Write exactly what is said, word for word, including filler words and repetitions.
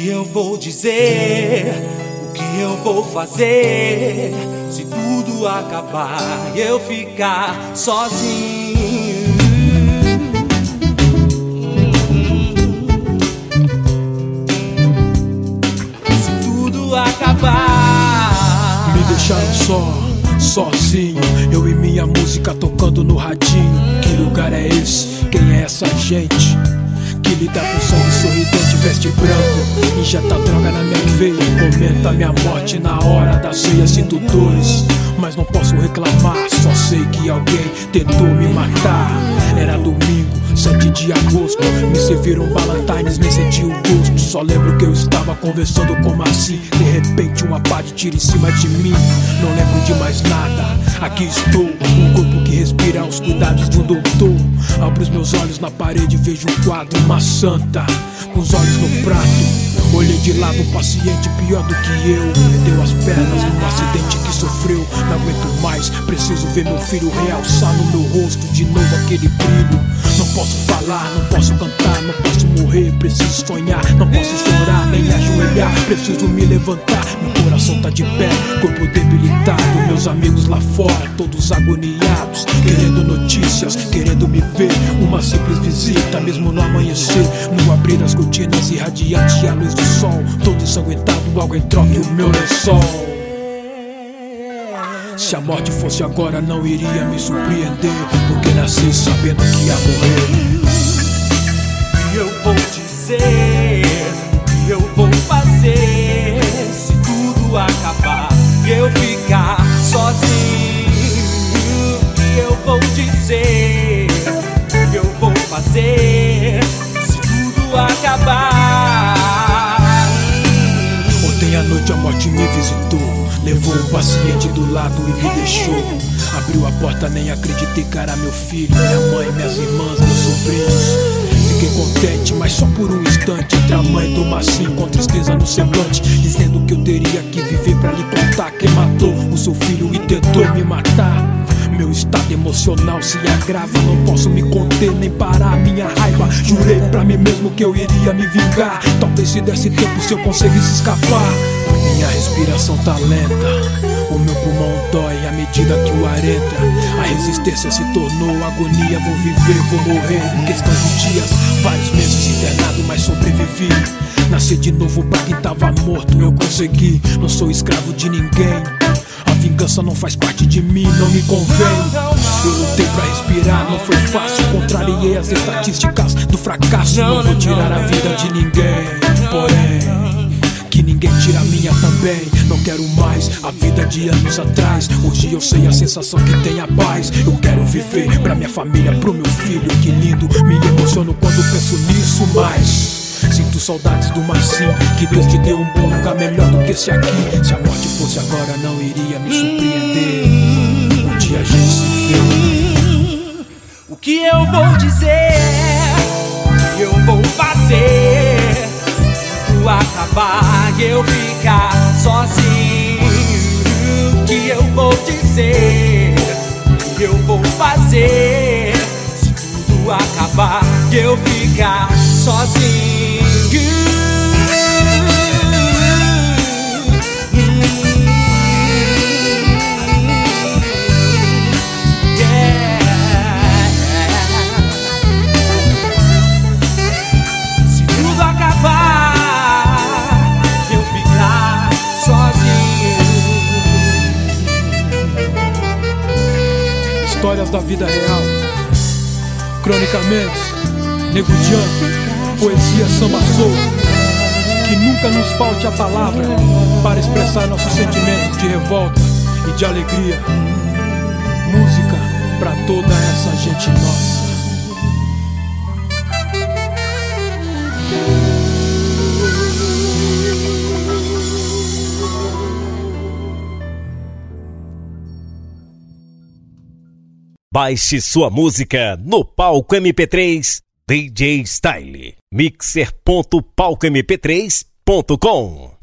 que eu vou dizer? O que eu vou fazer? Se tudo acabar e eu ficar sozinho. Se tudo acabar, me deixaram só, sozinho, eu e minha música tocando no radinho. Que lugar é esse? Quem é essa gente? Que lida com sangue sorridente, veste branco, injeta droga na minha veia, comenta minha morte na hora da ceia. Sinto dores, mas não posso reclamar, só sei que alguém tentou me matar. Era domingo, sete de agosto, me serviram Ballantines, nem senti o gosto. Só lembro que eu estava conversando com Marci, de repente uma pá de tiro em cima de mim. Não lembro de mais nada, aqui estou, um corpo que respira aos cuidados de um doutor. Abro os meus olhos na parede e vejo um quadro, uma santa, com os olhos no prato. Olhei de lado um paciente pior do que eu, perdeu as pernas num acidente que sofreu. Não aguento mais, preciso ver meu filho realçar no meu rosto de novo aquele brilho. Não posso falar, não posso cantar, não posso morrer, preciso sonhar. Não posso chorar, nem ajoelhar, preciso me levantar. Meu coração tá de pé, corpo debilitado. Meus amigos lá fora, todos agoniados, querendo notícias, querendo me ver. Uma simples visita, mesmo no amanhecer, no abrir das cortinas irradiante a luz do sol. Todo ensanguentado, alguém troque o meu lençol. Se a morte fosse agora não iria me surpreender, porque nasci sabendo que ia morrer. E eu vou dizer, e eu vou fazer, se tudo acabar e eu ficar sozinho. E eu vou dizer, e eu vou fazer, se tudo acabar. Ontem à noite a morte me visitou, levou um paciente do lado e me deixou. Abriu a porta, nem acreditei que era meu filho, minha mãe, minhas irmãs, meus sobrinhos. Fiquei contente, mas só por um instante, entre a mãe do Marcinho com tristeza no semblante, dizendo que eu teria que viver pra lhe contar quem matou o seu filho e tentou me matar. Meu estado emocional se agrava, não posso me conter nem parar minha raiva. Jurei pra mim mesmo que eu iria me vingar, talvez se desse tempo, se eu conseguisse escapar. Minha respiração tá lenta, o meu pulmão dói à medida que o ar entra. A resistência se tornou agonia, vou viver, vou morrer em questão de dias. Vários meses internado, mas sobrevivi. Nasci de novo pra quem tava morto, eu consegui. Não sou escravo de ninguém, a vingança não faz parte de mim, não me convém. Eu lutei pra respirar, não foi fácil, contrariei as estatísticas do fracasso. Não vou tirar a vida de ninguém, porém que ninguém tira a minha também. Não quero mais a vida de anos atrás. Hoje eu sei a sensação que tem a paz. Eu quero viver pra minha família, pro meu filho. Que lindo, me emociono quando penso nisso, mas sinto saudades do Marcinho. Que Deus te deu um bom lugar melhor do que esse aqui. Se a morte fosse agora não iria me surpreender. Um dia a gente se vê. O que eu vou dizer, o que eu vou fazer, se tudo acabar e eu ficar sozinho. O que eu vou dizer, o que eu vou fazer, se tudo acabar e eu ficar sozinho. Histórias da vida real, cronicamente, Nego Dian, poesia samba soul. Que nunca nos falte a palavra para expressar nossos sentimentos de revolta e de alegria. Música pra toda essa gente nossa. Baixe sua música no Palco M P três D J Style. mixer ponto palco m p três ponto com